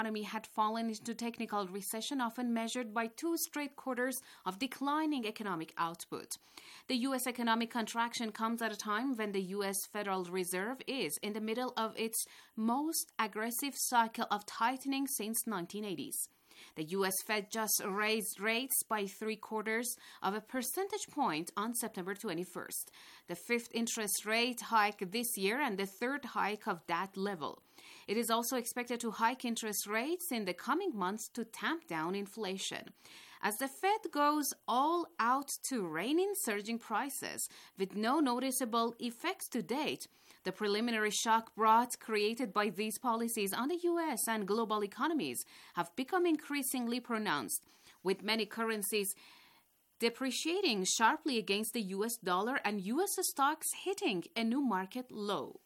economy had fallen into technical recession, often measured by 2 straight quarters of declining economic output. The U.S. economic contraction comes at a time when the U.S. Federal Reserve is in the middle of its most aggressive cycle of tightening since 1980s. The U.S. Fed just raised rates by 0.75 percentage point on September 21st, the 5th interest rate hike this year and the 3rd hike of that level. It is also expected to hike interest rates in the coming months to tamp down inflation. As the Fed goes all out to rein in surging prices with no noticeable effects to date, the preliminary shock created by these policies on the U.S. and global economies have become increasingly pronounced, with many currencies depreciating sharply against the U.S. dollar and U.S. stocks hitting a new market low.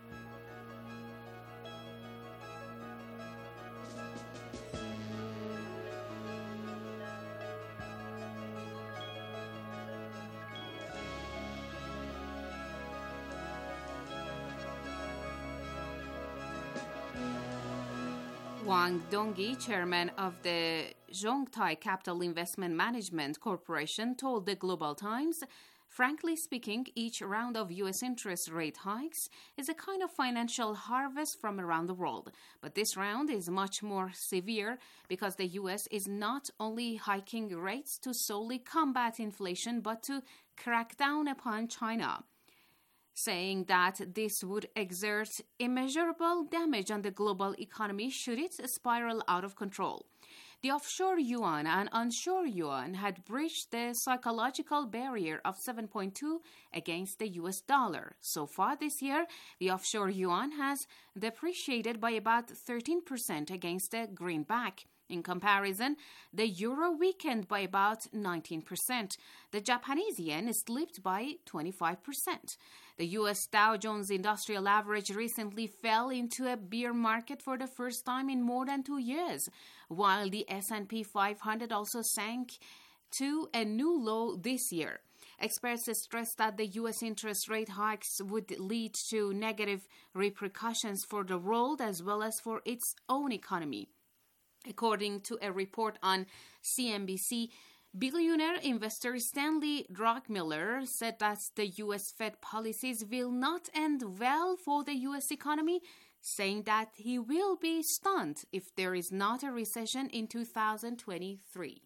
Wang Dongyi, chairman of the Zhongtai Capital Investment Management Corporation, told the Global Times, "Frankly speaking, each round of U.S. interest rate hikes is a kind of financial harvest from around the world. But this round is much more severe because the U.S. is not only hiking rates to solely combat inflation, but to crack down upon China," saying that this would exert immeasurable damage on the global economy should it spiral out of control. The offshore yuan and onshore yuan had breached the psychological barrier of 7.2 against the US dollar. So far this year, the offshore yuan has depreciated by about 13% against the greenback. In comparison, the euro weakened by about 19%. The Japanese yen slipped by 25%. The U.S. Dow Jones Industrial Average recently fell into a bear market for the first time in more than 2 years, while the S&P 500 also sank to a new low this year. Experts stress that the U.S. interest rate hikes would lead to negative repercussions for the world as well as for its own economy. According to a report on CNBC, billionaire investor Stanley Druckenmiller said that the U.S. Fed policies will not end well for the U.S. economy, saying that he will be stunned if there is not a recession in 2023.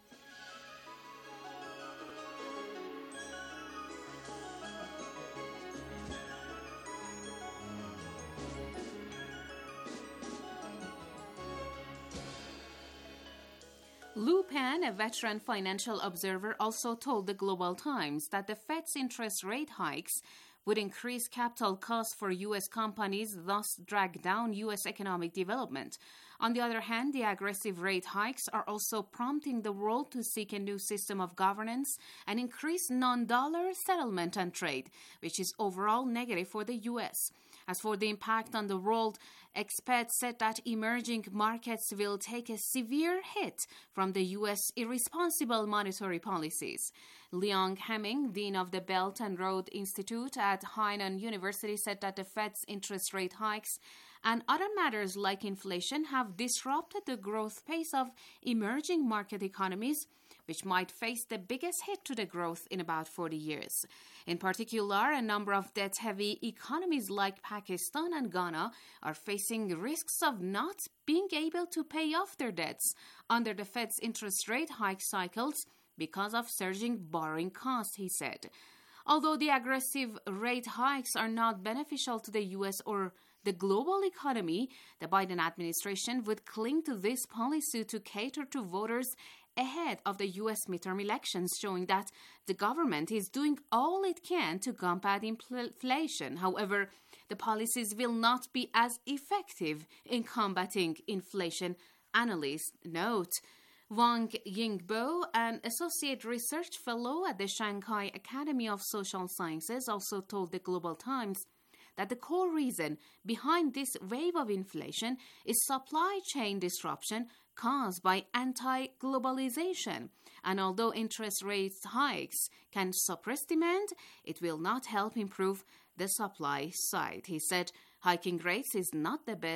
Lu Pan, a veteran financial observer, also told the Global Times that the Fed's interest rate hikes would increase capital costs for U.S. companies, thus drag down U.S. economic development. On the other hand, the aggressive rate hikes are also prompting the world to seek a new system of governance and increase non-dollar settlement and trade, which is overall negative for the U.S. As for the impact on the world, experts said that emerging markets will take a severe hit from the U.S. irresponsible monetary policies. Leong Hemming, dean of the Belt and Road Institute at Hainan University, said that the Fed's interest rate hikes and other matters like inflation have disrupted the growth pace of emerging market economies, which might face the biggest hit to the growth in about 40 years. In particular, a number of debt-heavy economies like Pakistan and Ghana are facing risks of not being able to pay off their debts under the Fed's interest rate hike cycles because of surging borrowing costs, he said. Although the aggressive rate hikes are not beneficial to the U.S. or the global economy, the Biden administration would cling to this policy to cater to voters ahead of the U.S. midterm elections, showing that the government is doing all it can to combat inflation. However, the policies will not be as effective in combating inflation, analysts note. Wang Yingbo, an associate research fellow at the Shanghai Academy of Social Sciences, also told the Global Times that the core reason behind this wave of inflation is supply chain disruption caused by anti-globalization. And although interest rate hikes can suppress demand, it will not help improve the supply side. He said hiking rates is not the best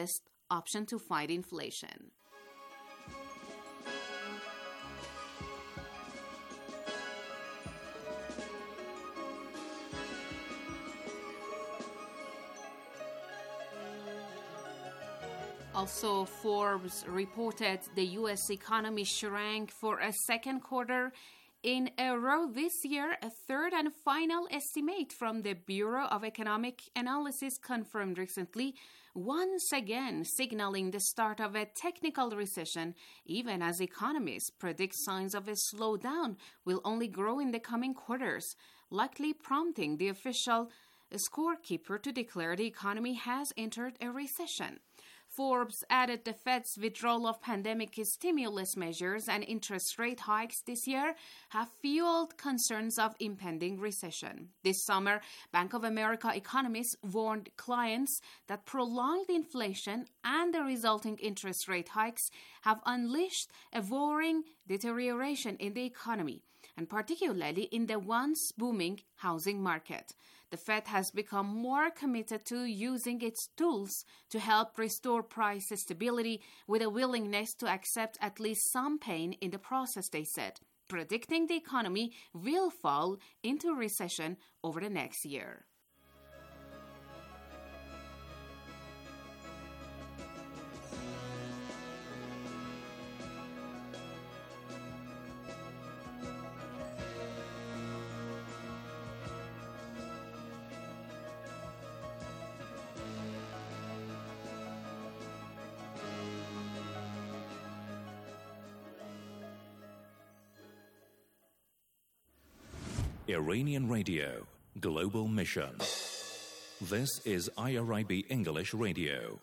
option to fight inflation. Also, Forbes reported the U.S. economy shrank for a second quarter in a row this year. A third and final estimate from the Bureau of Economic Analysis confirmed recently, once again signaling the start of a technical recession, even as economists predict signs of a slowdown will only grow in the coming quarters, likely prompting the official scorekeeper to declare the economy has entered a recession. Forbes added the Fed's withdrawal of pandemic stimulus measures and interest rate hikes this year have fueled concerns of impending recession. This summer, Bank of America economists warned clients that prolonged inflation and the resulting interest rate hikes have unleashed a worrying deterioration in the economy, and particularly in the once booming housing market. The Fed has become more committed to using its tools to help restore price stability, with a willingness to accept at least some pain in the process, they said, predicting the economy will fall into recession over the next year. Iranian Radio, Global Mission. This is IRIB English Radio.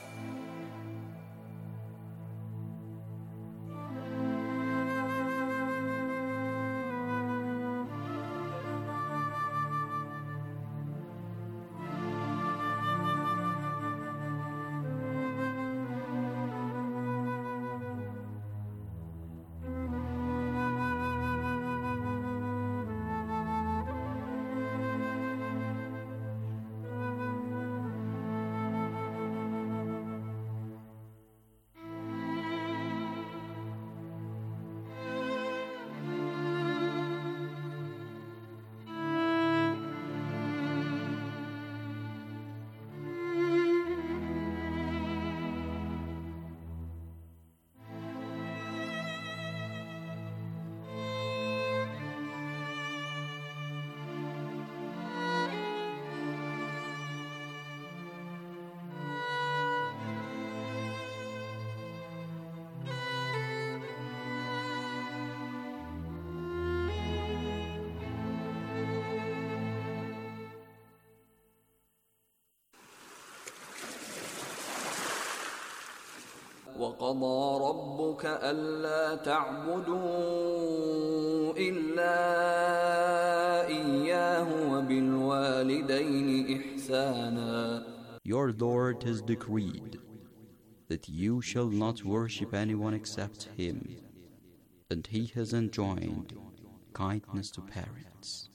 وَقَضَى رَبُّكَ أَلَّا تَعْبُدُوا إِلَّا إِيَّاهُ وَبِالْوَالِدَيْنِ إِحْسَانًا. Your Lord has decreed that you shall not worship anyone except Him, and He has enjoined kindness to parents.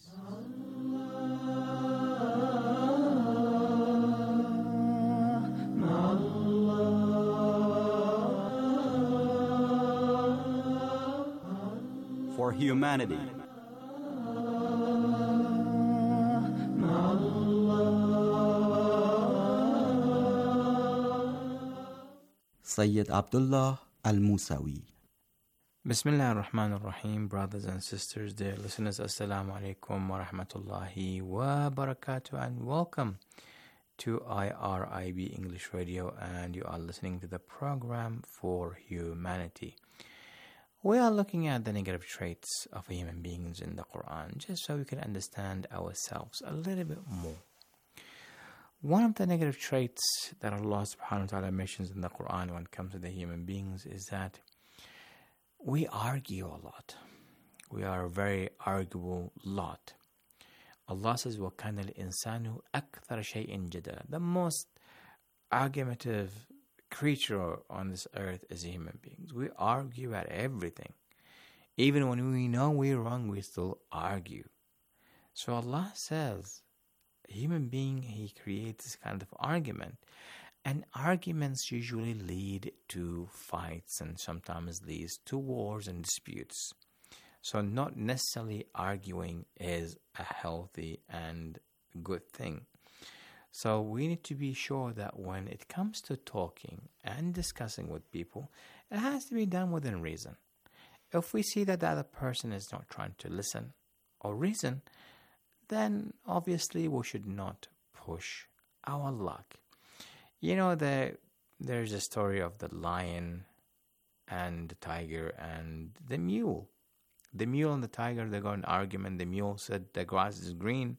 For humanity. Sayyid Abdullah Al-Musawi. Bismillah ar-Rahman ar-Rahim, brothers and sisters, dear listeners, Assalamu alaikum wa rahmatullahi wa barakatuh, and welcome to IRIB English Radio, and you are listening to the program For Humanity. We are looking at the negative traits of human beings in the Quran, just so we can understand ourselves a little bit more. One of the negative traits that Allah subhanahu wa ta'ala mentions in the Quran when it comes to the human beings is that we argue a lot. We are a very arguable lot. Allah says, وَكَانَ الْإِنسَانُ أَكْثَرَ شَيْءٍ جَدَلًا. The most argumentative creature on this earth is human beings. We argue about everything. Even when we know we're wrong, we still argue. So Allah says, a human being, he creates this kind of argument. And arguments usually lead to fights and sometimes leads to wars and disputes. So not necessarily arguing is a healthy and good thing. So we need to be sure that when it comes to talking and discussing with people, it has to be done within reason. If we see that the other person is not trying to listen or reason, then obviously we should not push our luck. You know, there's a story of the lion and the tiger and the mule. The mule and the tiger, they got an argument. The mule said the grass is green.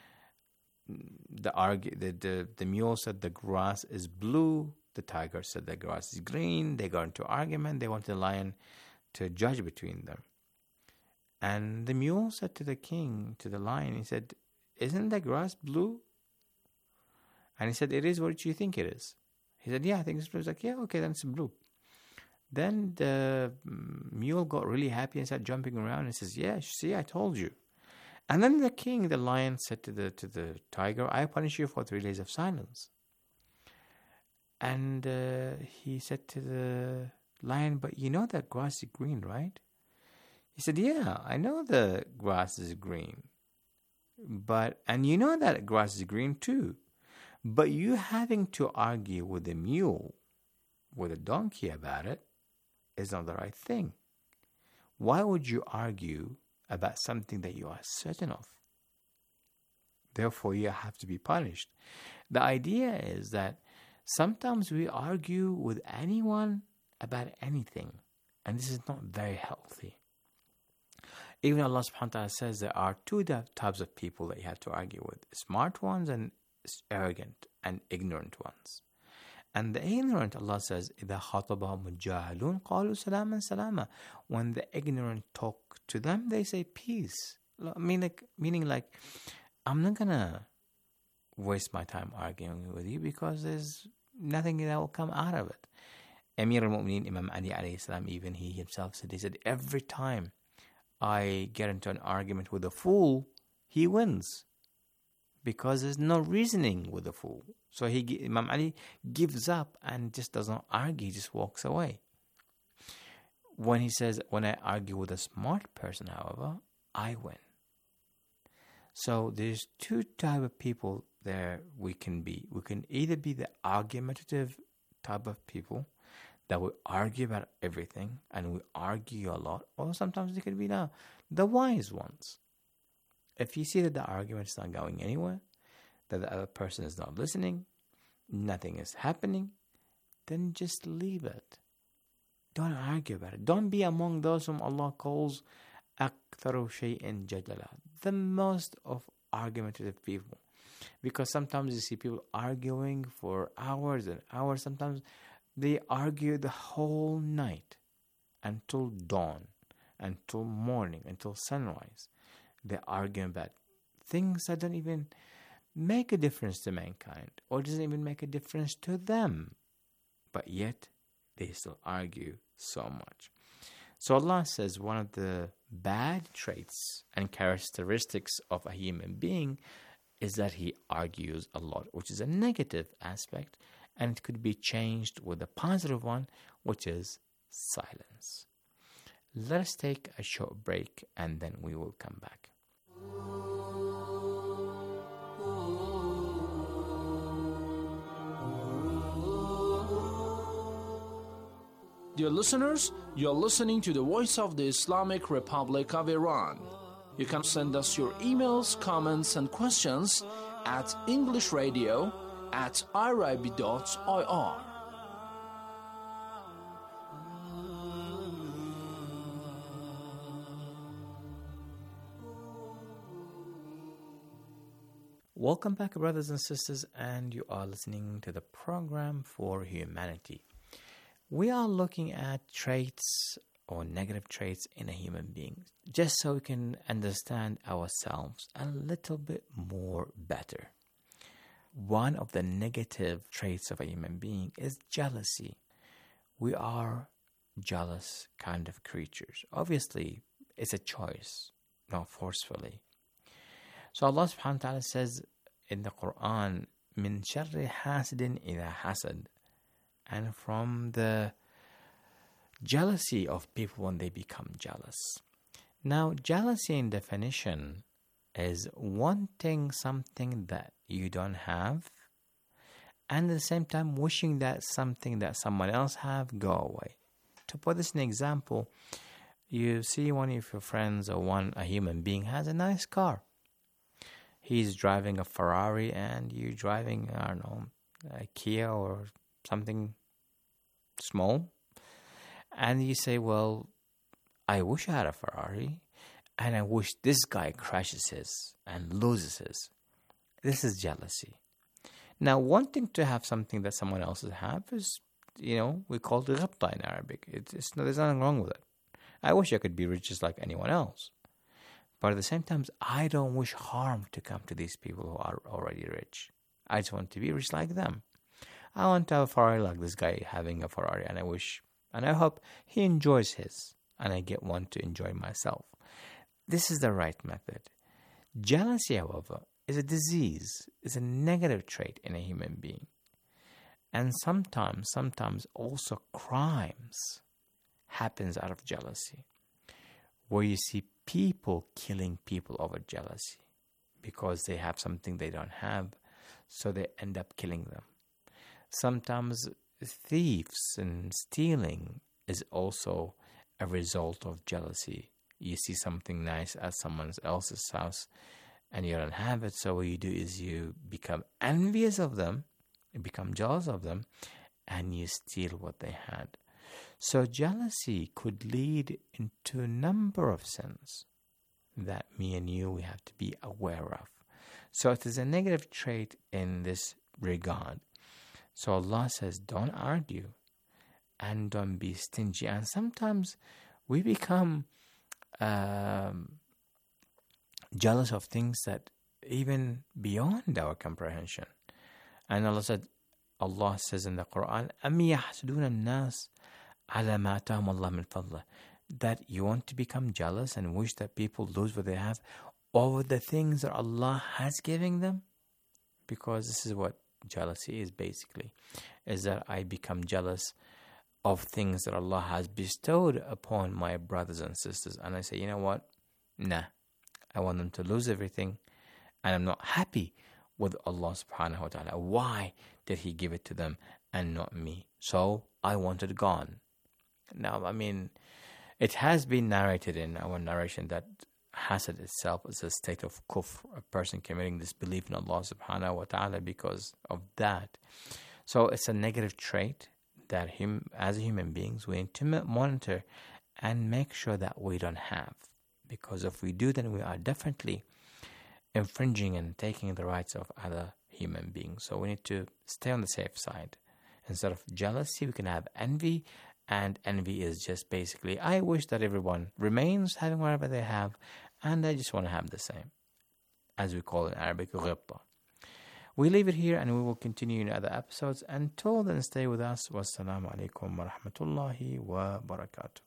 The mule said the grass is blue. The tiger said the grass is green. They got into argument. They wanted the lion to judge between them. And the mule said to the king, to the lion, he said, "Isn't the grass blue?" And he said, "It is. What do you think it is?" He said, "Yeah, I think it's blue." He's like, "Yeah, okay, then it's blue." Then the mule got really happy and started jumping around and says, "Yeah, see, I told you." And then the king, the lion, said to the tiger, "I punish you for 3 days of silence." And he said to the lion, "But you know that grass is green, right?" He said, "Yeah, I know the grass is green. And you know that grass is green too. But you having to argue with a mule, with a donkey about it, is not the right thing. Why would you argue about something that you are certain of? Therefore, you have to be punished." The idea is that sometimes we argue with anyone about anything, and this is not very healthy. Even Allah subhanahu wa ta'ala says there are 2 types of people that you have to argue with: smart ones and arrogant and ignorant ones. And the ignorant, Allah says, إِذَا خَاطَبَهُمُ الْجَاهِلُونَ قَالُوا سَلَامًا سَلَامًا. When the ignorant talk to them, they say peace. Meaning like, I'm not going to waste my time arguing with you because there's nothing that will come out of it. Amir al-Mu'mineen, Imam Ali alayhi salam, even he himself said, every time I get into an argument with a fool, he wins. Because there's no reasoning with a fool. So Imam Ali gives up and just doesn't argue, he just walks away. When he says, when I argue with a smart person, however, I win. So there's 2 types of people there we can be. We can either be the argumentative type of people that we argue about everything and we argue a lot, or sometimes they could be the wise ones. If you see that the argument is not going anywhere, that the other person is not listening, nothing is happening, then just leave it. Don't argue about it. Don't be among those whom Allah calls أَكْثَرُ شَيْءٍ جَدَلًا, the most of argumentative people. Because sometimes you see people arguing for hours and hours. Sometimes they argue the whole night until dawn, until morning, until sunrise. They're arguing about things that don't even make a difference to mankind or doesn't even make a difference to them. But yet, they still argue so much. So Allah says one of the bad traits and characteristics of a human being is that he argues a lot, which is a negative aspect, and it could be changed with a positive one, which is silence. Let us take a short break and then we will come back. Dear listeners, you're listening to the Voice of the Islamic Republic of Iran. You can send us your emails, comments, and questions at englishradio@irib.ir. Welcome back, brothers and sisters, and you are listening to the program for humanity. We are looking at traits or negative traits in a human being, just so we can understand ourselves a little bit more better. One of the negative traits of a human being is jealousy. We are jealous kind of creatures. Obviously, it's a choice, not forcefully. So Allah subhanahu wa ta'ala says in the Quran, من شر حاسد إذا حسد, and from the jealousy of people when they become jealous. Now, jealousy in definition is wanting something that you don't have, and at the same time wishing that something that someone else have go away. To put this in example, you see one of your friends or a human being has a nice car. He's driving a Ferrari and you're driving, I don't know, a Kia or something small. And you say, well, I wish I had a Ferrari, and I wish this guy crashes his and loses his. This is jealousy. Now, wanting to have something that someone else have is, we call it ghabta in Arabic. There's nothing wrong with it. I wish I could be rich just like anyone else. But at the same time, I don't wish harm to come to these people who are already rich. I just want to be rich like them. I want to have a Ferrari like this guy having a Ferrari, and I hope he enjoys his, and I get one to enjoy myself. This is the right method. Jealousy, however, is a disease, is a negative trait in a human being. And sometimes also crimes happens out of jealousy, where you see people killing people over jealousy because they have something they don't have, so they end up killing them. Sometimes thieves and stealing is also a result of jealousy. You see something nice at someone else's house and you don't have it, so what you do is you become envious of them, you become jealous of them, and you steal what they had. So jealousy could lead into a number of sins that me and you, we have to be aware of. So it is a negative trait in this regard. So Allah says, don't argue and don't be stingy. And sometimes we become jealous of things that even beyond our comprehension. And Allah says in the Quran, أَمْ يَحْسُدُونَ النَّاسِ عَلَى مَا آتَاهُمُ اللَّهُ مِنْ فَضْلِهِ, that you want to become jealous and wish that people lose what they have over the things that Allah has given them. Because this is what jealousy is basically, is that I become jealous of things that Allah has bestowed upon my brothers and sisters, and I say, you know what, nah, I want them to lose everything, and I'm not happy with Allah subhanahu wa ta'ala. Why did He give it to them and not me? So I want it gone. Now, it has been narrated in our narration that hasad itself is a state of kufr, a person committing disbelief in Allah subhanahu wa ta'ala because of that. So it's a negative trait that as human beings we need to monitor and make sure that we don't have. Because if we do, then we are definitely infringing and taking the rights of other human beings. So we need to stay on the safe side. Instead of jealousy, we can have envy. And envy is just basically, I wish that everyone remains having whatever they have, and I just want to have the same, as we call it in Arabic, ghibta. We leave it here, and we will continue in other episodes. Until then, stay with us. Wassalamu alaikum wa rahmatullahi wa barakatuh.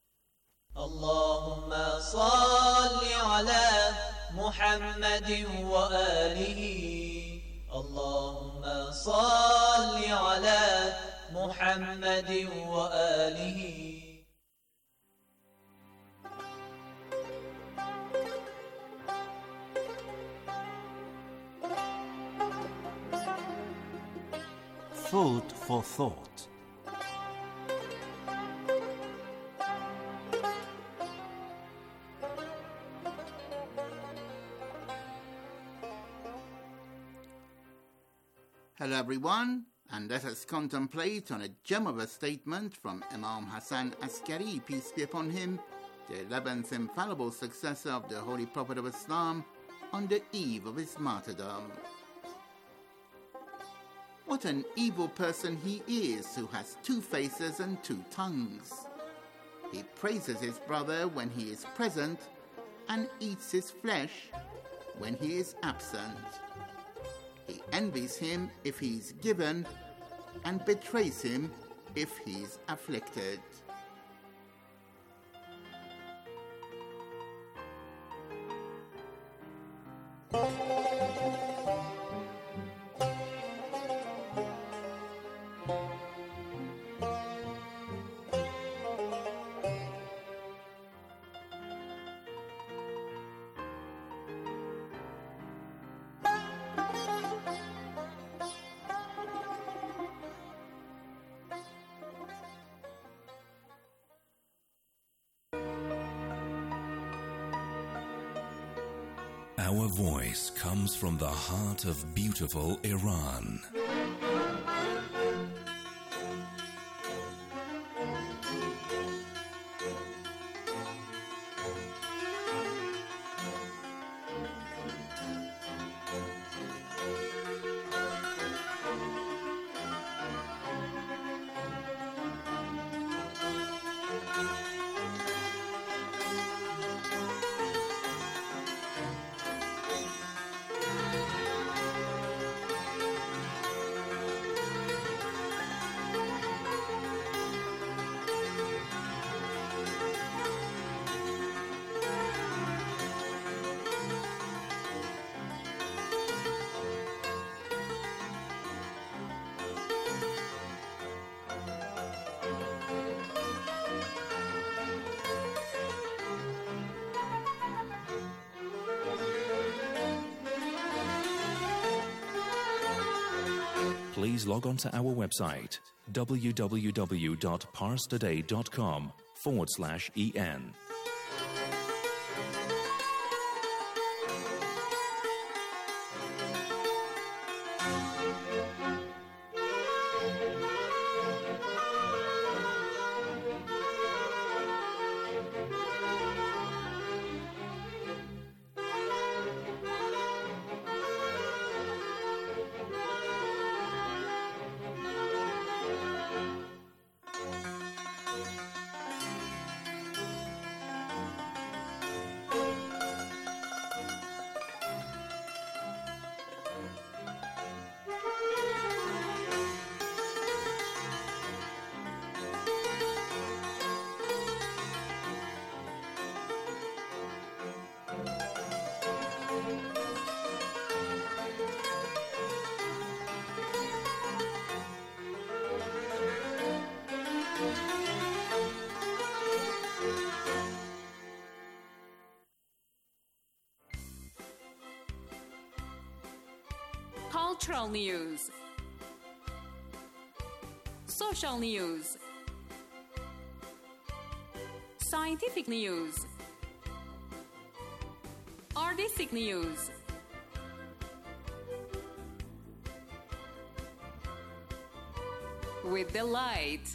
اللهم صل على محمد وآله اللهم صل على محمد وآله. Food for thought. Hello everyone, and let us contemplate on a gem of a statement from Imam Hassan Askari, peace be upon him, the 11th infallible successor of the Holy Prophet of Islam, on the eve of his martyrdom. What an evil person he is who has 2 faces and 2 tongues. He praises his brother when he is present and eats his flesh when he is absent. He envies him if he is given and betrays him if he is afflicted. Our voice comes from the heart of beautiful Iran. Please log on to our website www.parstoday.com/en. Cultural news, social news, scientific news, artistic news, with delight.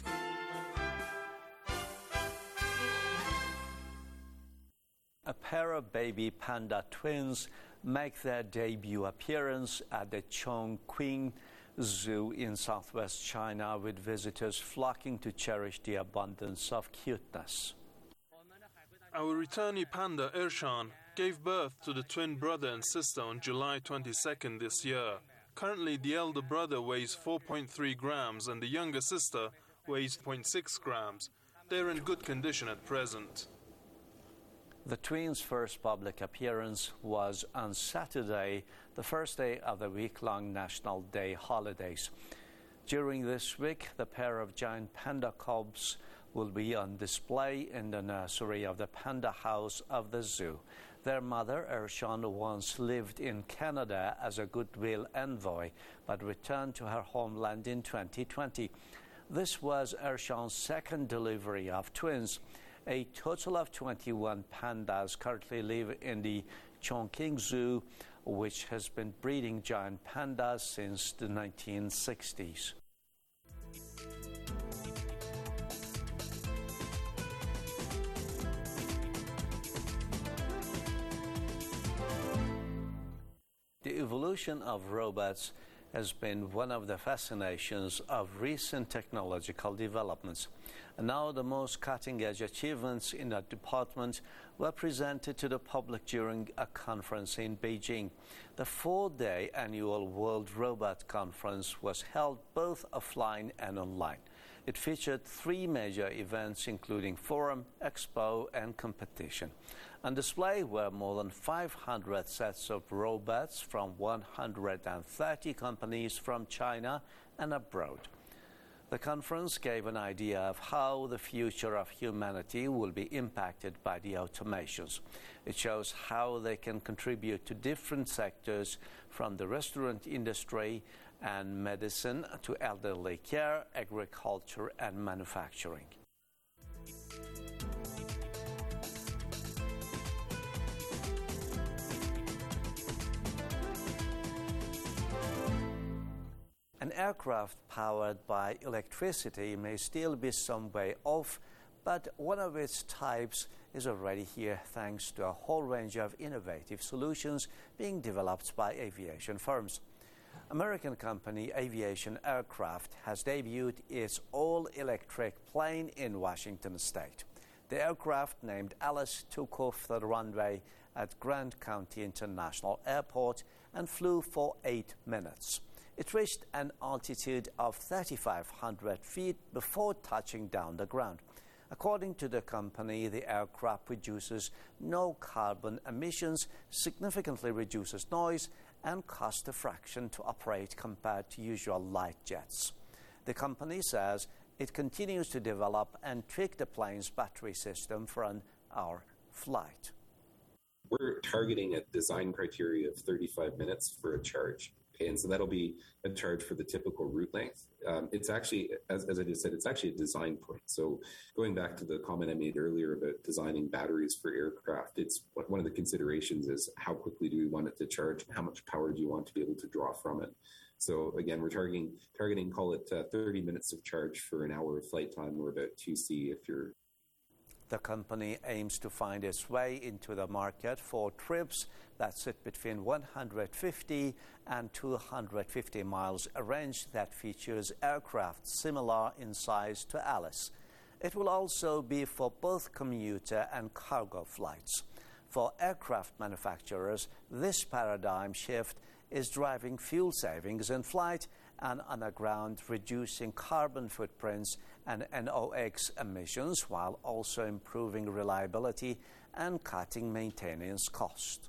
A pair of baby panda twins make their debut appearance at the Chongqing Zoo in southwest China, with visitors flocking to cherish the abundance of cuteness. Our returnee panda Ershan gave birth to the twin brother and sister on July 22nd this year. Currently, the elder brother weighs 4.3 grams and the younger sister weighs 0.6 grams. They're in good condition at present. The twins' first public appearance was on Saturday, the first day of the week-long National Day holidays. During this week, the pair of giant panda cubs will be on display in the nursery of the Panda House of the zoo. Their mother, Ershan, once lived in Canada as a goodwill envoy, but returned to her homeland in 2020. This was Ershan's second delivery of twins. A total of 21 pandas currently live in the Chongqing Zoo, which has been breeding giant pandas since the 1960s. The evolution of robots has been one of the fascinations of recent technological developments. And now the most cutting-edge achievements in that department were presented to the public during a conference in Beijing. The 4-day annual World Robot Conference was held both offline and online. It featured 3 major events, including forum, expo, and competition. On display were more than 500 sets of robots from 130 companies from China and abroad. The conference gave an idea of how the future of humanity will be impacted by the automations. It shows how they can contribute to different sectors, from the restaurant industry and medicine to elderly care, agriculture, and manufacturing. An aircraft powered by electricity may still be some way off, but one of its types is already here thanks to a whole range of innovative solutions being developed by aviation firms. American company Aviation Aircraft has debuted its all-electric plane in Washington state. The aircraft, named Alice, took off the runway at Grant County International Airport and flew for 8 minutes. It reached an altitude of 3,500 feet before touching down the ground. According to the company, the aircraft produces no carbon emissions, significantly reduces noise, and costs a fraction to operate compared to usual light jets. The company says it continues to develop and tweak the plane's battery system for an hour flight. We're targeting a design criteria of 35 minutes for a charge. Okay, and so that'll be a charge for the typical route length. It's actually, as I just said, it's actually a design point. So going back to the comment I made earlier about designing batteries for aircraft, it's one of the considerations is how quickly do we want it to charge and how much power do you want to be able to draw from it. So again, we're targeting call it 30 minutes of charge for an hour of flight time, or about 2C if you're. The company aims to find its way into the market for trips that sit between 150 and 250 miles, a range that features aircraft similar in size to Alice. It will also be for both commuter and cargo flights. For aircraft manufacturers, this paradigm shift is driving fuel savings in flight and on the ground, reducing carbon footprints and NOx emissions, while also improving reliability and cutting maintenance costs.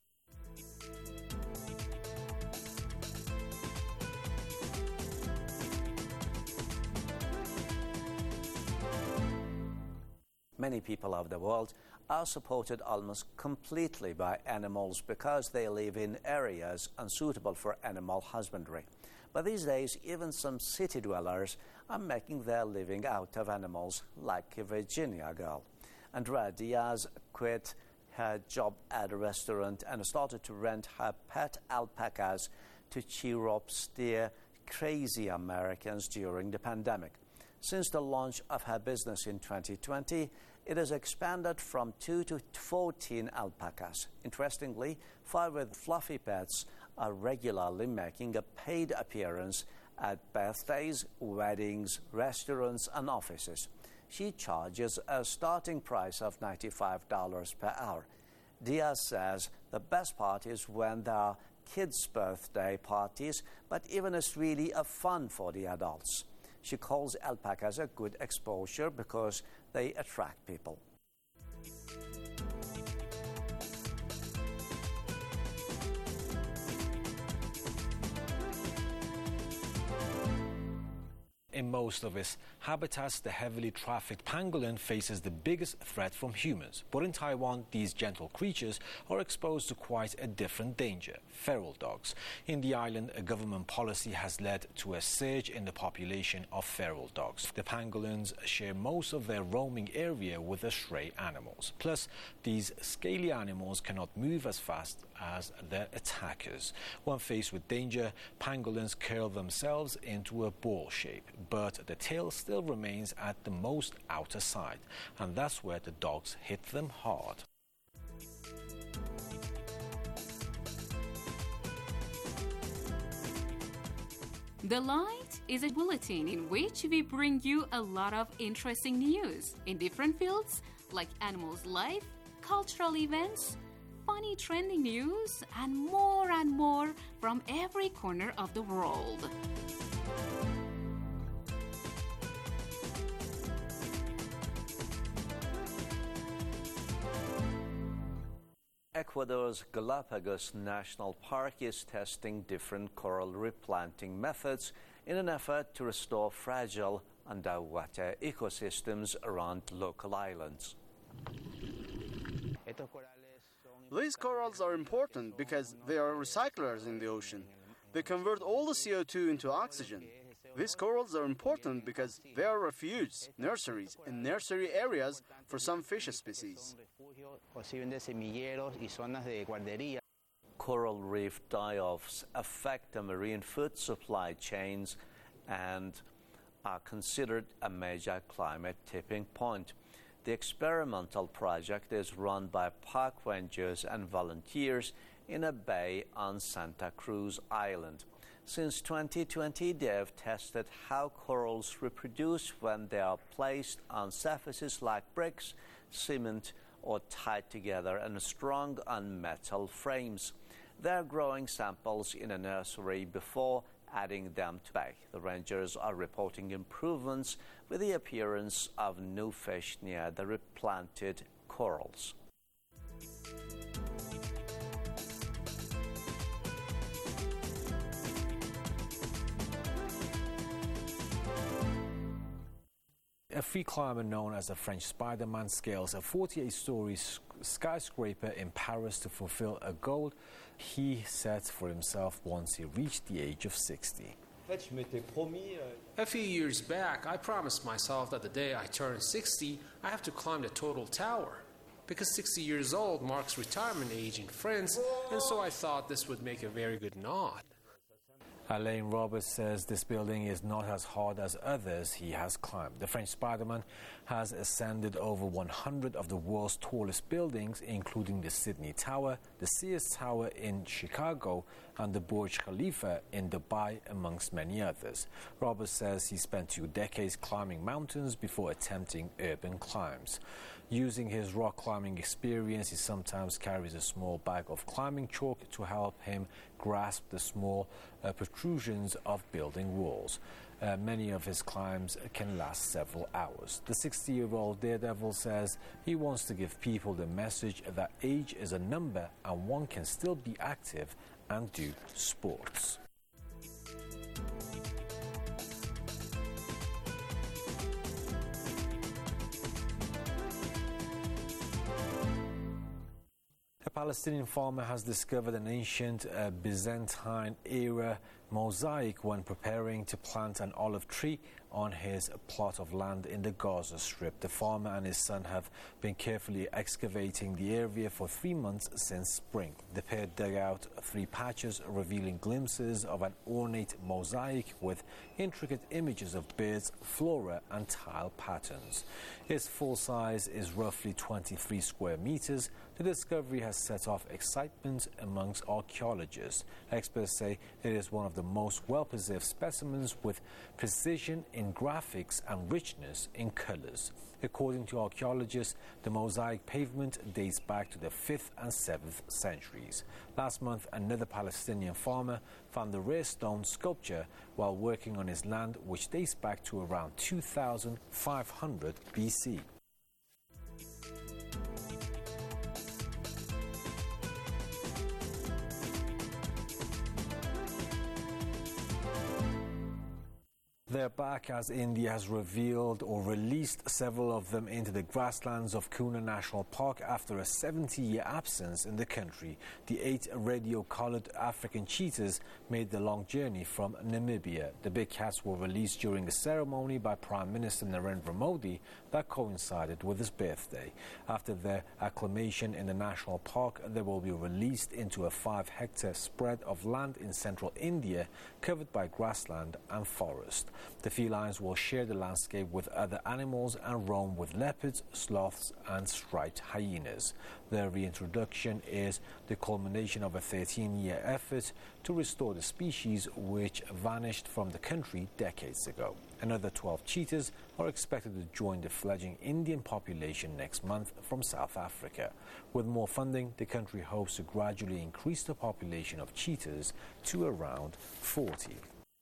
Many people of the world are supported almost completely by animals because they live in areas unsuitable for animal husbandry. But these days, even some city dwellers are making their living out of animals, like a Virginia girl. Andrea Diaz quit her job at a restaurant and started to rent her pet alpacas to cheer up the crazy Americans during the pandemic. Since the launch of her business in 2020, it has expanded from 2 to 14 alpacas. Interestingly, 5 with fluffy pets are regularly making a paid appearance at birthdays, weddings, restaurants, and offices. She charges a starting price of $95 per hour. Diaz says the best part is when there are kids' birthday parties, but even it's really a fun for the adults. She calls alpacas a good exposure because they attract people. In most of its habitats, the heavily trafficked pangolin faces the biggest threat from humans. But in Taiwan, these gentle creatures are exposed to quite a different danger: feral dogs. In the island, a government policy has led to a surge in the population of feral dogs. The pangolins share most of their roaming area with the stray animals. Plus, these scaly animals cannot move as fast as their attackers. When faced with danger, pangolins curl themselves into a ball shape, but the tail still remains at the most outer side, and that's where the dogs hit them hard. The Light is a bulletin in which we bring you a lot of interesting news in different fields like animals' life, cultural events, funny trending news, and more from every corner of the world. Ecuador's Galapagos National Park is testing different coral replanting methods in an effort to restore fragile underwater ecosystems around local islands. These corals are important because they are recyclers in the ocean. They convert all the CO2 into oxygen. These corals are important because they are refuges, nurseries, and nursery areas for some fish species. Coral reef die-offs affect the marine food supply chains and are considered a major climate tipping point. The experimental project is run by park rangers and volunteers in a bay on Santa Cruz Island. Since 2020, they have tested how corals reproduce when they are placed on surfaces like bricks, cement, or tied together and strung on metal frames. They are growing samples in a nursery before adding them to bay. The rangers are reporting improvements with the appearance of new fish near the replanted corals. A free climber known as the French Spider-Man scales a 48-story skyscraper in Paris to fulfill a goal he set for himself once he reached the age of 60. A few years back, I promised myself that the day I turn 60, I have to climb the total tower. Because 60 years old marks retirement age in France, and so I thought this would make a very good nod. Alain Roberts says this building is not as hard as others he has climbed. The French Spider-Man has ascended over 100 of the world's tallest buildings, including the Sydney Tower, the Sears Tower in Chicago, and the Burj Khalifa in Dubai, amongst many others. Roberts says he spent 2 decades climbing mountains before attempting urban climbs. Using his rock climbing experience, he sometimes carries a small bag of climbing chalk to help him grasp the small protrusions of building walls. Many of his climbs can last several hours. The 60-year-old daredevil says he wants to give people the message that age is a number and one can still be active and do sports. A Palestinian farmer has discovered an ancient Byzantine-era mosaic when preparing to plant an olive tree on his plot of land in the Gaza Strip. The farmer and his son have been carefully excavating the area for 3 months since spring. The pair dug out 3 patches, revealing glimpses of an ornate mosaic with intricate images of birds, flora, and tile patterns. Its full size is roughly 23 square meters. The discovery has set off excitement amongst archaeologists. Experts say it is one of the most well-preserved specimens with precision in graphics and richness in colors. According to archaeologists, the mosaic pavement dates back to the 5th and 7th centuries. Last month, another Palestinian farmer found the rare stone sculpture while working on his land, which dates back to around 2500 BC. They're back as India has revealed or released several of them into the grasslands of Kuna National Park after a 70-year absence in the country. The 8 radio-collared African cheetahs made the long journey from Namibia. The big cats were released during a ceremony by Prime Minister Narendra Modi that coincided with his birthday. After their acclimation in the national park, they will be released into a 5-hectare spread of land in central India covered by grassland and forest. The felines will share the landscape with other animals and roam with leopards, sloths, and striped hyenas. Their reintroduction is the culmination of a 13-year effort to restore the species which vanished from the country decades ago. Another 12 cheetahs are expected to join the fledgling Indian population next month from South Africa. With more funding, the country hopes to gradually increase the population of cheetahs to around 40.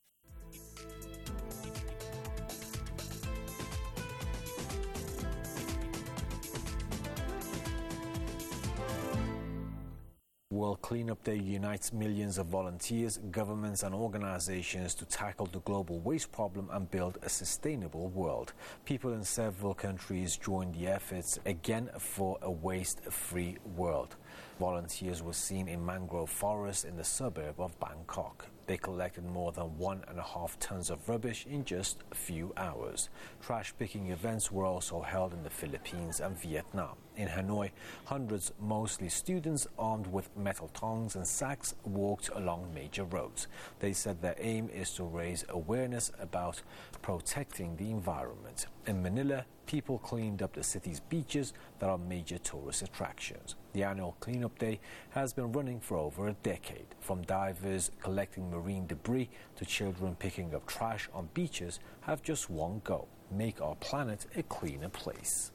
World Cleanup Day unites millions of volunteers, governments and organizations to tackle the global waste problem and build a sustainable world. People in several countries join the efforts again for a waste-free world. Volunteers were seen in mangrove forests in the suburb of Bangkok. They collected more than 1.5 tons of rubbish in just a few hours. Trash picking events were also held in the Philippines and Vietnam. In Hanoi, hundreds, mostly students armed with metal tongs and sacks, walked along major roads. They said their aim is to raise awareness about protecting the environment. In Manila, people cleaned up the city's beaches that are major tourist attractions. The annual cleanup day has been running for over a decade. From divers collecting marine debris to children picking up trash on beaches have just one goal: make our planet a cleaner place.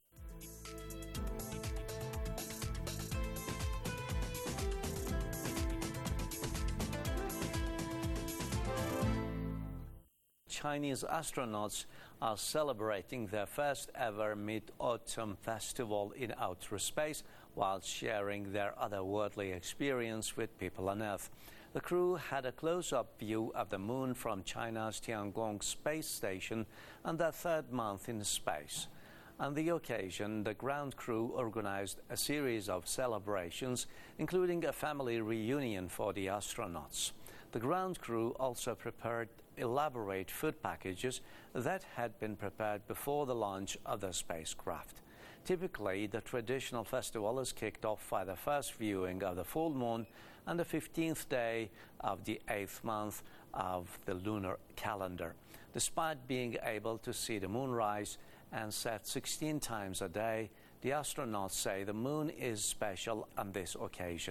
Chinese astronauts are celebrating their first ever Mid-Autumn Festival in outer space while sharing their otherworldly experience with people on Earth. The crew had a close-up view of the moon from China's Tiangong space station and their third month in space. On the occasion, the ground crew organized a series of celebrations, including a family reunion for the astronauts. The ground crew also prepared elaborate food packages that had been prepared before the launch of the spacecraft. Typically, the traditional festival is kicked off by the first viewing of the full moon on the 15th day of the 8th month of the lunar calendar. Despite being able to see the moon rise and set 16 times a day, the astronauts say the moon is special on this occasion.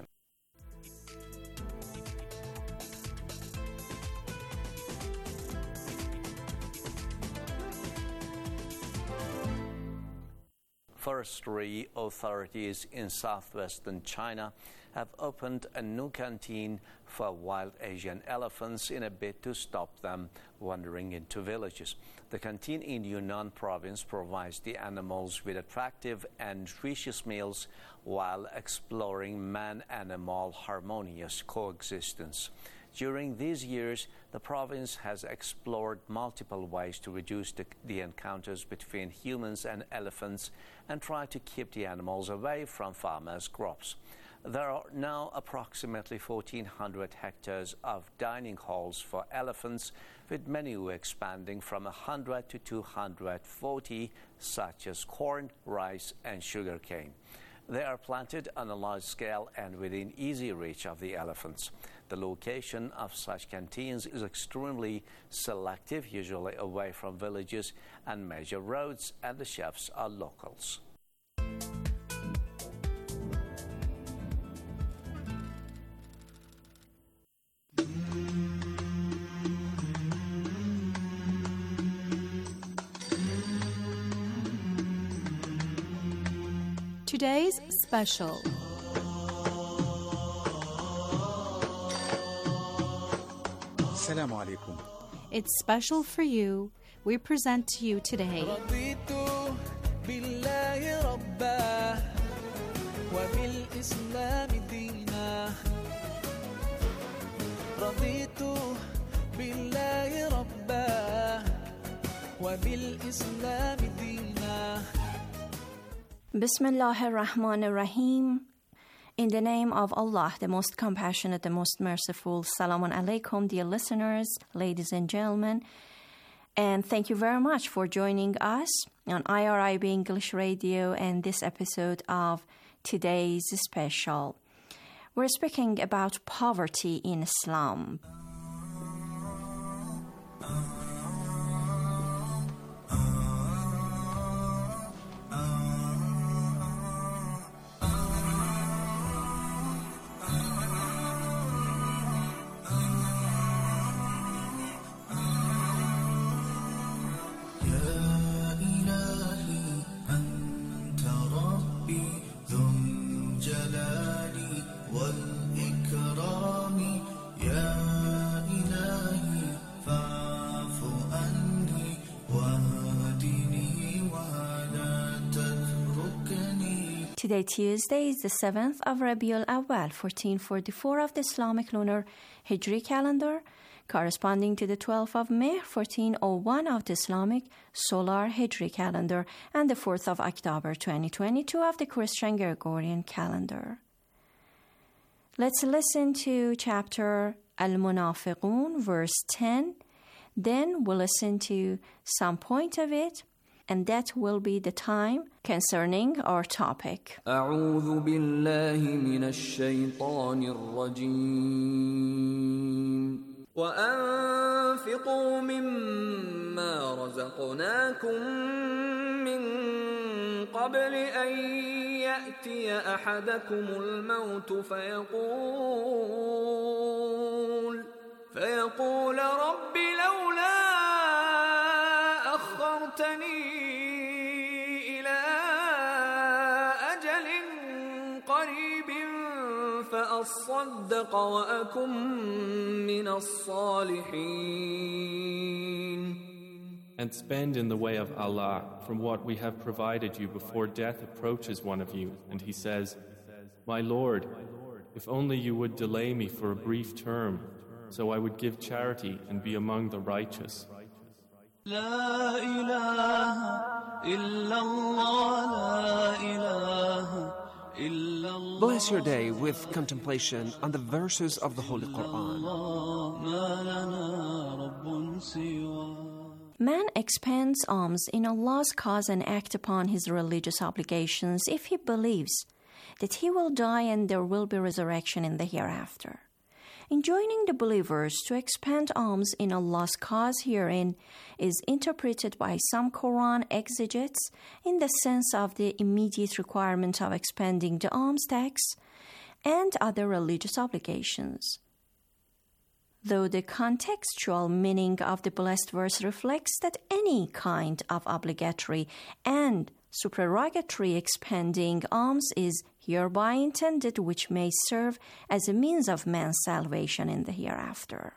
Forestry authorities in southwestern China have opened a new canteen for wild Asian elephants in a bid to stop them wandering into villages. The canteen in Yunnan province provides the animals with attractive and nutritious meals while exploring man-animal harmonious coexistence. During these years, the province has explored multiple ways to reduce the encounters between humans and elephants and try to keep the animals away from farmers' crops. There are now approximately 1,400 hectares of dining halls for elephants, with menu expanding from 100 to 240, such as corn, rice, and sugarcane. They are planted on a large scale and within easy reach of the elephants. The location of such canteens is extremely selective, usually away from villages and major roads, and the chefs are locals. Today's special. Assalamu alaikum. It's special for you. We present to you today. Bismillahir Rahmanir Rahim. In the name of Allah, the most compassionate, the most merciful. Salamun alaikum, dear listeners, ladies and gentlemen. And thank you very much for joining us on IRIB English Radio and this episode of today's special. We're speaking about poverty in Islam. Today, Tuesday, is the 7th of Rabiul Awwal, 1444 of the Islamic lunar Hijri calendar, corresponding to the 12th of May, 1401 of the Islamic solar Hijri calendar, and the 4th of October, 2022 of the Christian Gregorian calendar. Let's listen to chapter Al-Munafiqun, verse 10. Then we'll listen to some point of it, and that will be the time concerning our topic. أعوذ بالله من الشيطان الرجيم وأنفقوا مما رزقناكم من قبل أن يأتي أحدكم الموت فيقول رب لولا أخرتني إلى أجل قريب فأصدق وأكن من الصالحين. And spend in the way of Allah from what we have provided you before death approaches one of you, and he says, My Lord, if only you would delay me for a brief term, so I would give charity and be among the righteous. لا إله إلا الله لا إله إلا الله. Bless your day with contemplation on the verses of the Holy Quran. ما لنا رب سواه. Man expends alms in Allah's cause and act upon his religious obligations if he believes that he will die and there will be resurrection in the hereafter. Enjoining the believers to expend alms in Allah's cause herein is interpreted by some Quran exegetes in the sense of the immediate requirement of expending the alms tax and other religious obligations. Though the contextual meaning of the blessed verse reflects that any kind of obligatory and supererogatory expending alms is hereby intended, which may serve as a means of man's salvation in the hereafter.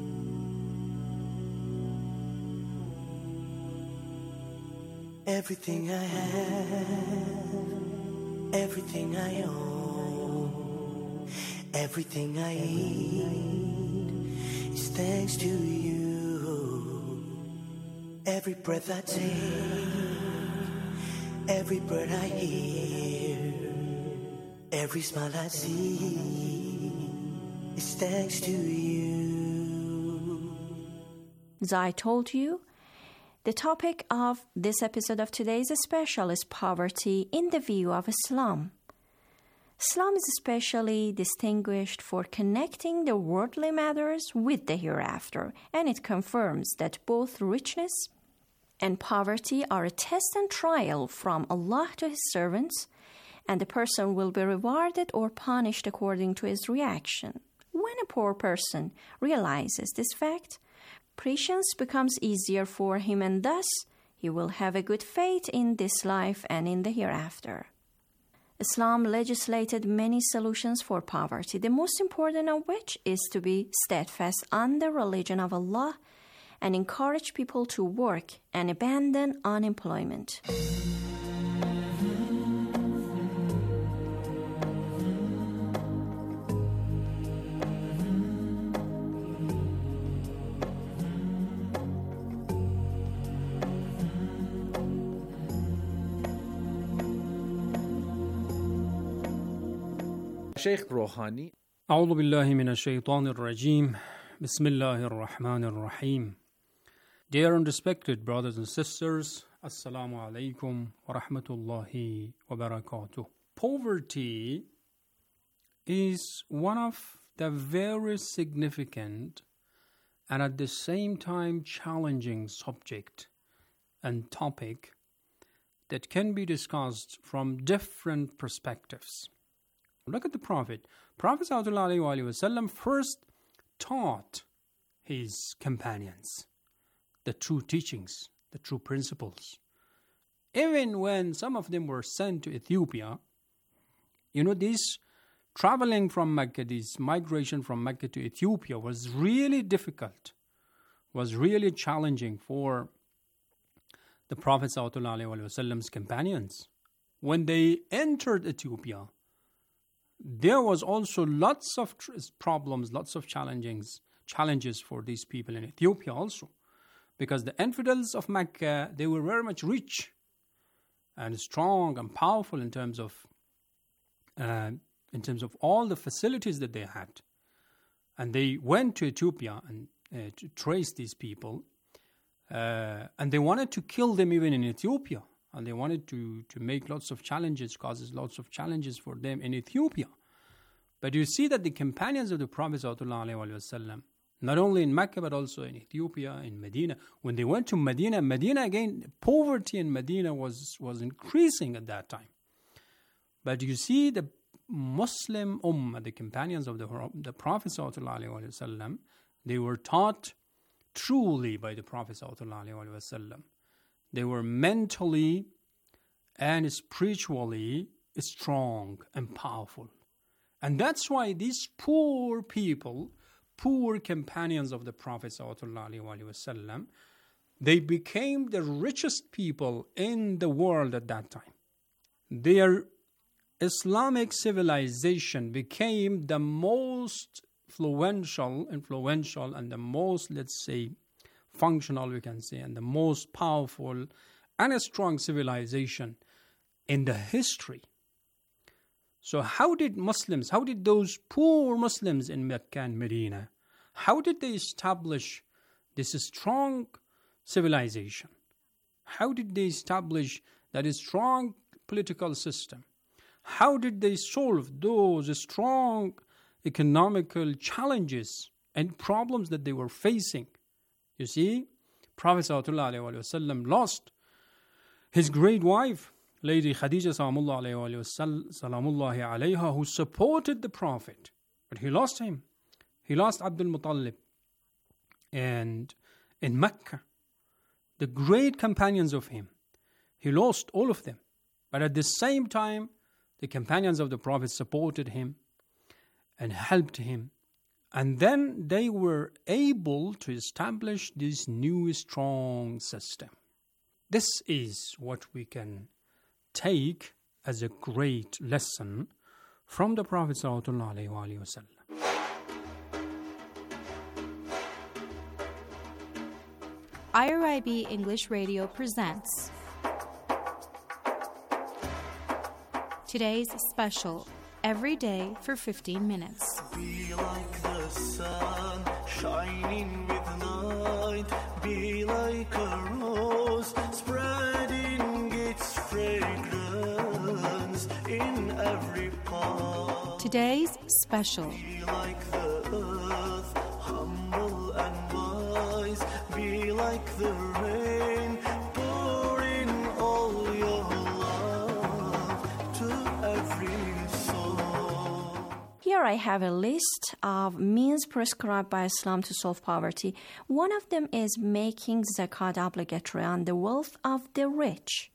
Everything I have, everything I own, everything I eat is thanks to you. Every breath I take, every bird I hear, every smile I see is thanks to you. As I told you, the topic of this episode of today's special is poverty in the view of Islam. Islam is especially distinguished for connecting the worldly matters with the hereafter, and it confirms that both richness and poverty are a test and trial from Allah to His servants, and the person will be rewarded or punished according to his reaction. When a poor person realizes this fact, patience becomes easier for him, and thus he will have a good fate in this life and in the hereafter. Islam legislated many solutions for poverty, the most important of which is to be steadfast on the religion of Allah and encourage people to work and abandon unemployment. Sheikh Rouhani. أعوذ بالله من الشيطان الرجيم. بسم الله الرحمن الرحيم. Dear and respected brothers and sisters, Assalamu alaikum wa rahmatullahi wa barakatuh. Poverty is one of the very significant and at the same time challenging subject and topic that can be discussed from different perspectives. Look at the Prophet. Prophet ﷺ first taught his companions the true teachings, the true principles. Even when some of them were sent to Ethiopia, this traveling from Mecca, this migration from Mecca to Ethiopia was really difficult, was really challenging for the Prophet ﷺ's companions. When they entered Ethiopia, there was also lots of problems, lots of challenges for these people in Ethiopia also. Because the infidels of Mecca, they were very much rich and strong and powerful in terms of in terms of all the facilities that they had. And they went to Ethiopia and to trace these people, and they wanted to kill them even in Ethiopia, and they wanted to make lots of challenges, causes lots of challenges for them in Ethiopia. But you see that the companions of the Prophet ﷺ, not only in Mecca but also in Ethiopia, in Medina, when they went to Medina again, poverty in Medina was increasing at that time. But you see the Muslim Ummah, the companions of the Prophet ﷺ, they were taught truly by the Prophet ﷺ. They were mentally and spiritually strong and powerful. And that's why these poor people, poor companions of the Prophet ﷺ, they became the richest people in the world at that time. Their Islamic civilization became the most influential and the most, let's say, functional, we can say, and the most powerful and a strong civilization in the history. So how did those poor Muslims in Mecca and Medina, how did they establish this strong civilization? How did they establish that strong political system? How did they solve those strong economical challenges and problems that they were facing? You see, Prophet ﷺ lost his great wife, Lady Khadija salamullahi alayha, who supported the Prophet. But he lost him. He lost Abdul Muttalib. And in Mecca, the great companions of him, he lost all of them. But at the same time, the companions of the Prophet supported him and helped him. And then they were able to establish this new strong system. This is what we can take as a great lesson from the Prophet ﷺ. IRIB English Radio presents today's special, Every Day for 15 Minutes. Be like the sun, shining with light. Be like a rose, spreading its fragrance in every part. Today's special. Be like the earth, humble and wise. Be like the rain, pour in all your love to every soul. Here I have a list of means prescribed by Islam to solve poverty. One of them is making zakat obligatory on the wealth of the rich.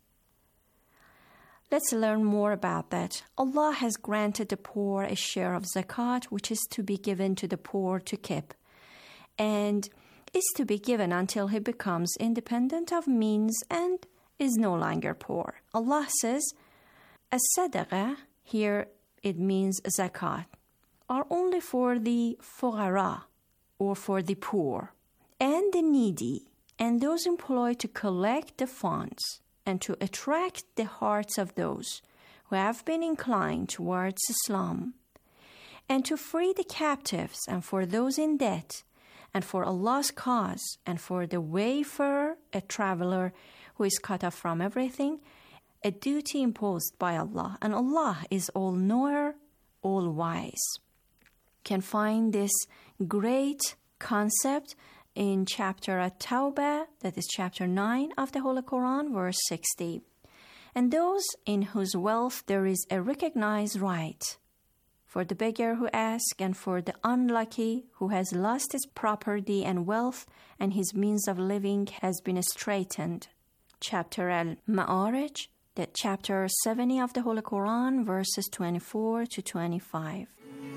Let's learn more about that. Allah has granted the poor a share of zakat, which is to be given to the poor to keep, and is to be given until he becomes independent of means and is no longer poor. Allah says, as-sadaqah, here it means zakat, are only for the fuqara, or for the poor, and the needy, and those employed to collect the funds and to attract the hearts of those who have been inclined towards Islam, and to free the captives, and for those in debt, and for Allah's cause, and for the wayfarer, a traveler who is cut off from everything, a duty imposed by Allah. And Allah is all-knower, all-wise. You can find this great concept in chapter At-Tawbah, that is chapter 9 of the Holy Quran, verse 60. And those in whose wealth there is a recognized right, for the beggar who asks, and for the unlucky who has lost his property and wealth, and his means of living has been straitened. Chapter Al-Ma'arij, that chapter 70 of the Holy Quran, verses 24 to 25.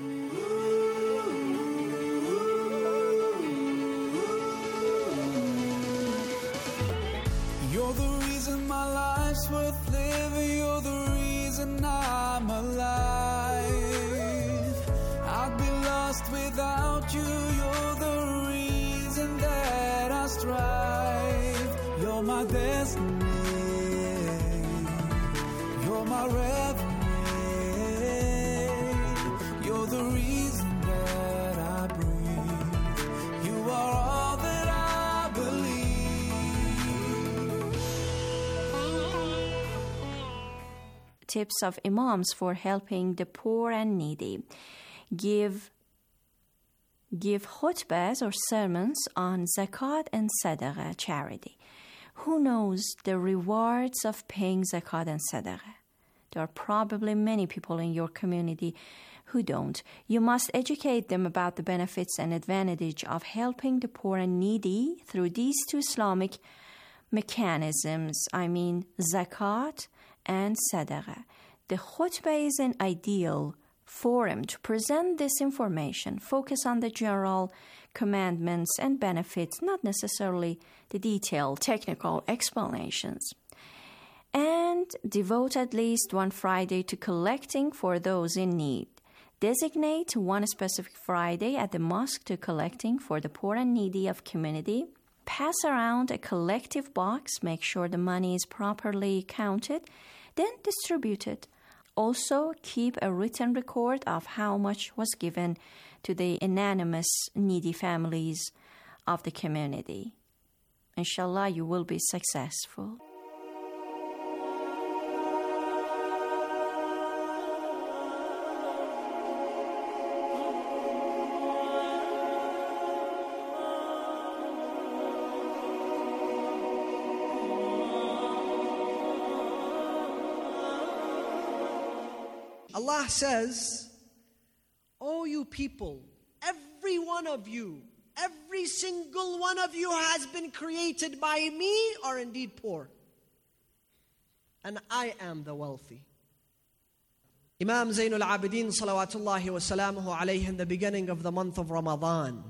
You're the reason my life's worth living. You're the reason I'm alive. I'd be lost without you. You're the reason that I strive. You're my destiny. You're my revelry. the reason that I breathe. You are all that I believe. Tips of Imams for helping the poor and needy. Give khutbahs or sermons on zakat and sadaqah, charity. Who knows the rewards of paying zakat and sadaqah? There are probably many people in your community who don't. You must educate them about the benefits and advantage of helping the poor and needy through these two Islamic mechanisms, zakat and sadaqah. The khutbah is an ideal forum to present this information, focus on the general commandments and benefits, not necessarily the detailed technical explanations. And devote at least one Friday to collecting for those in need. Designate one specific Friday at the mosque to collecting for the poor and needy of community. Pass around a collective box, make sure the money is properly counted, then distribute it. Also, keep a written record of how much was given to the anonymous needy families of the community. Inshallah, you will be successful. Allah says, "O you people, every one of you, every single one of you has been created by me are indeed poor. And I am the wealthy." Imam Zainul Abidin salawatullahi wa salamuhu alayhi in the beginning of the month of Ramadan,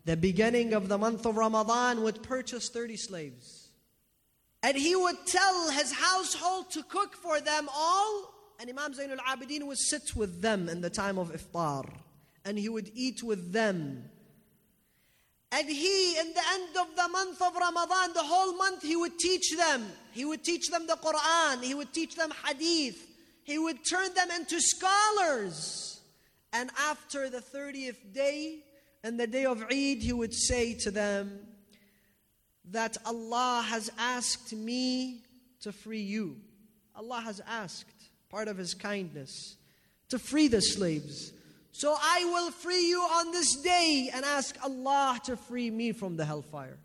would purchase 30 slaves. And he would tell his household to cook for them all. And Imam Zainul Abidin would sit with them in the time of iftar. And he would eat with them. And he, in the end of the month of Ramadan, the whole month, he would teach them. He would teach them the Quran. He would teach them hadith. He would turn them into scholars. And after the 30th day, and the day of Eid, he would say to them that Allah has asked me to free you. Allah has asked, part of His kindness, to free the slaves. So I will free you on this day and ask Allah to free me from the hellfire.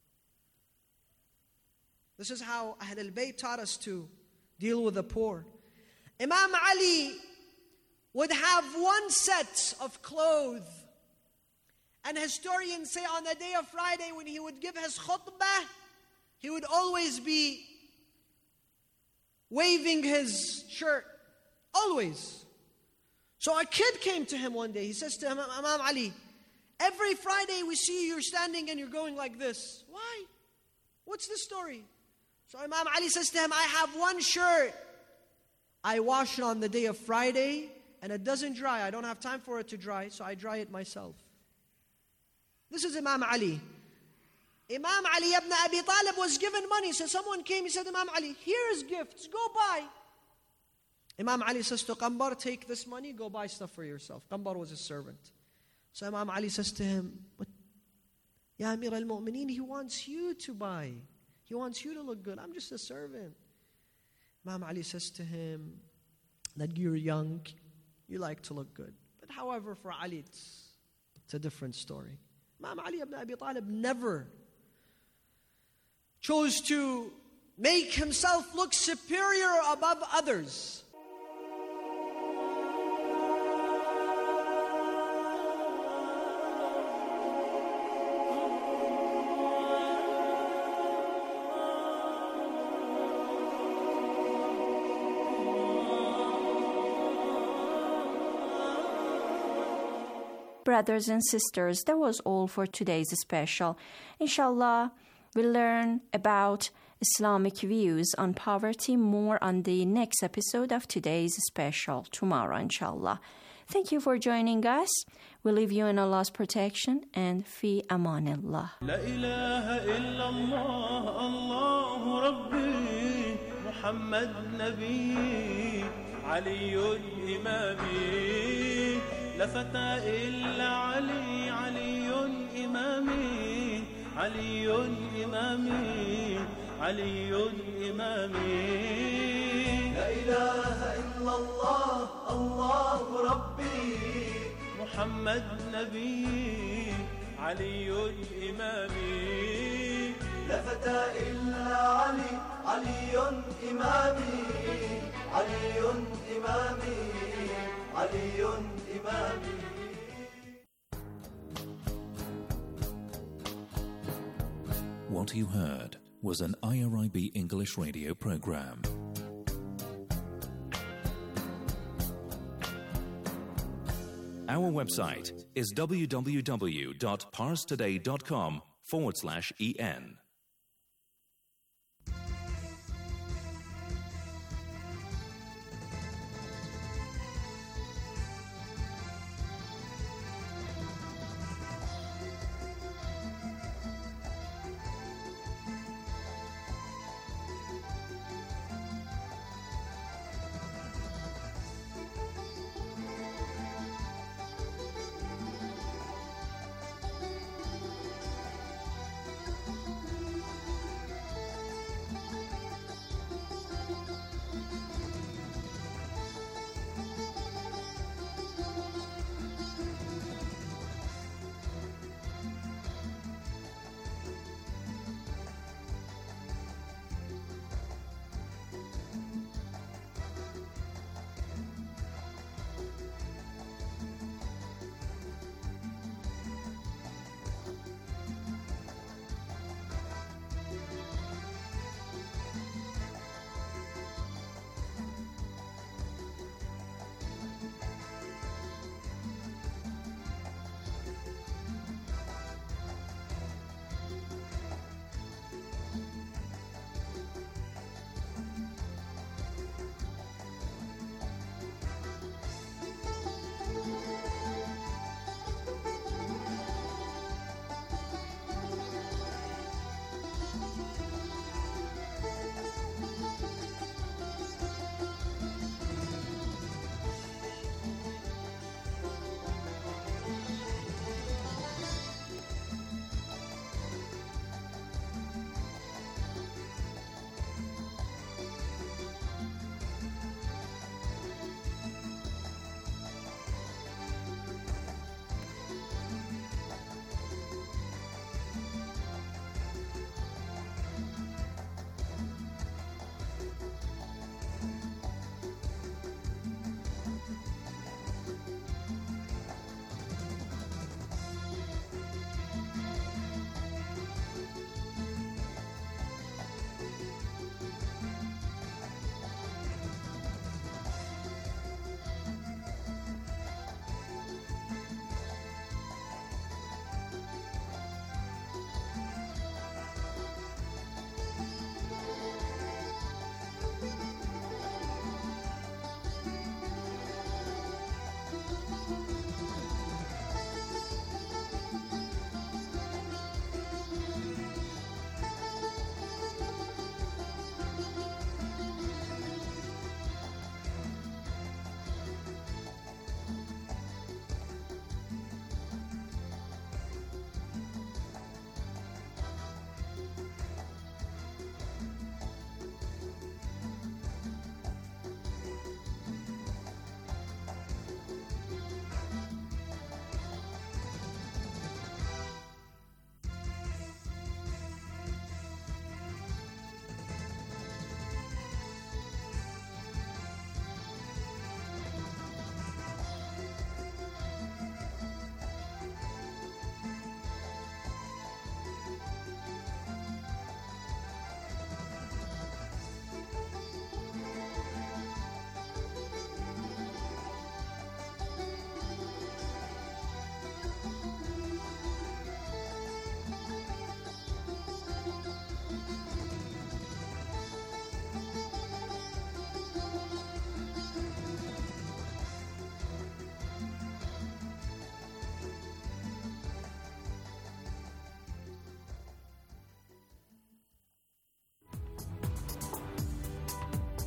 This is how Ahl al-Bayt taught us to deal with the poor. Imam Ali would have one set of clothes. And historians say on the day of Friday when he would give his khutbah, he would always be waving his shirt. Always. So a kid came to him one day. He says to him, "Imam Ali, every Friday we see you're standing and you're going like this. Why? What's the story?" So Imam Ali says to him, "I have one shirt. I wash it on the day of Friday and it doesn't dry. I don't have time for it to dry, so I dry it myself." This is Imam Ali. Imam Ali ibn Abi Talib was given money. So someone came, he said, "Imam Ali, here's gifts, go buy." Imam Ali says to Qambar, "Take this money, go buy stuff for yourself." Qambar was his servant. So Imam Ali says to him, "But Ya Amir al-Mu'mineen, he wants you to buy. He wants you to look good. I'm just a servant." Imam Ali says to him that you're young, you like to look good. But however, for Ali, it's a different story. Imam Ali ibn Abi Talib never chose to make himself look superior above others. Brothers and sisters, that was all for today's special. Inshallah, we'll learn about Islamic views on poverty more on the next episode of today's special tomorrow, inshallah. Thank you for joining us. We leave you in Allah's protection and fi amanillah. La ilaha illallah, Allahu Rabbi, Muhammad Nabi, Aliyun Imami. لا فتى إلا علي علي إمامي علي إمامي علي إمامي لا إله إلا الله الله ربي محمد نبي علي إمامي لا فتى إلا علي علي إمامي علي إمامي علي إمامي. What you heard was an IRIB English radio program. Our website is www.parstoday.com/en.